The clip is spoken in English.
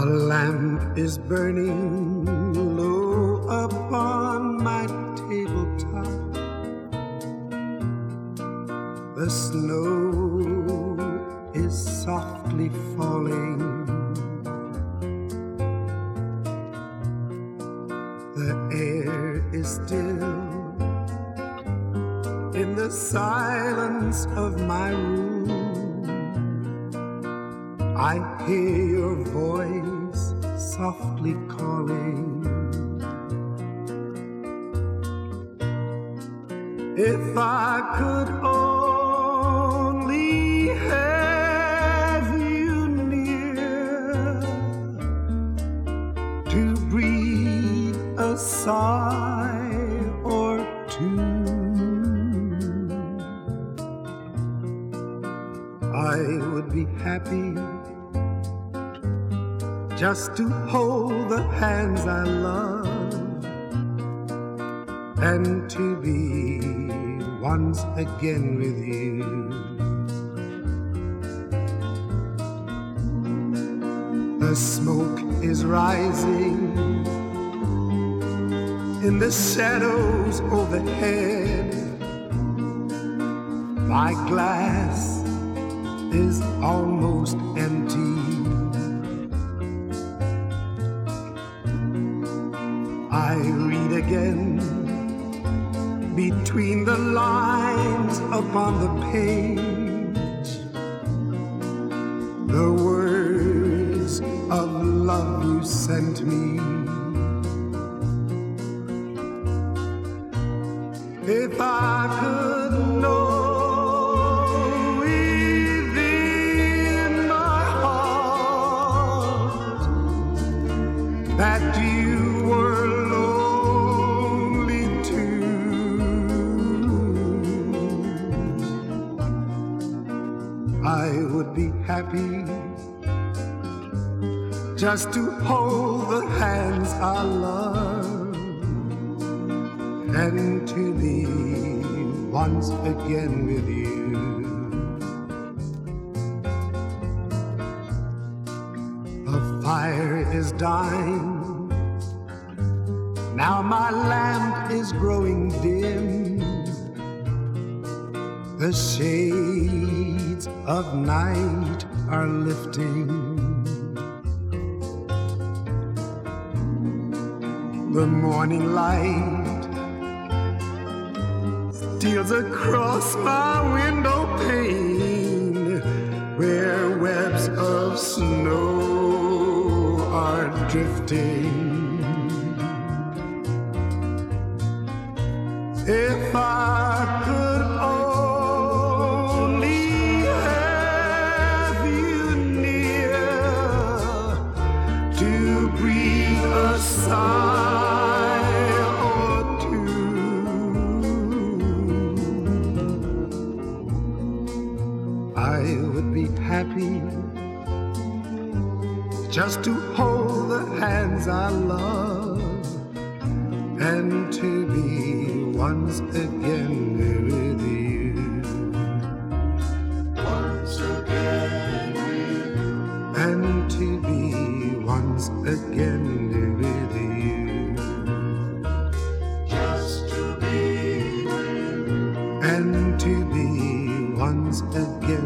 A lamp is burning low upon my tabletop. The snow is softly falling. The air is still in the silence of my room. I hear your voice softly calling. If I could only have you near to breathe a sigh or two, I would be happy just to hold the hands I love and to be once again with you. The smoke is rising in the shadows overhead. My glass is almost empty. I read again between the lines upon the page, the words of love you sent me. If I could know within my heart that you were lonely too, I would be happy just to hold the hands I love and to be once again with you. The fire is dying. Now my lamp is growing dim. The shades of night are lifting. The morning light steals across my window pane, where webs of snow are drifting. If I could only have you near to breathe a sigh or two, I would be happy just to hold the hands I love and to be once again with you. Once again with you. And to be once again with you. Just to be with you. And to be once again